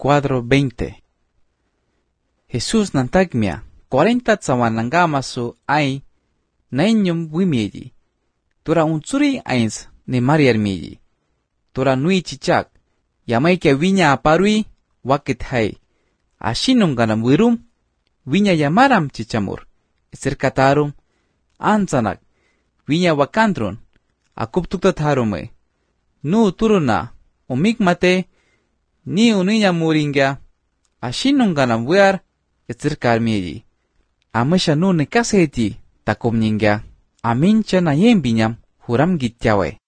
4:20. Jesús nantagmia 40 tsawanangamasu ay nainyum wimyeji. Tura unsuri ains ni mariarmiji. Tura nui chichak yamay ke viña aparui wakit hay. Ashinum ganam wirum viña yamaram chichamur. Isirkatarum anzanak viña wakandrun akuptuktat harume. Nu turuna umikmate ni uniña muringa ashinum ganam wiar isirkarmieji. Amesha nu nekaseti takumninga amincha na yembiñam huram gityawe.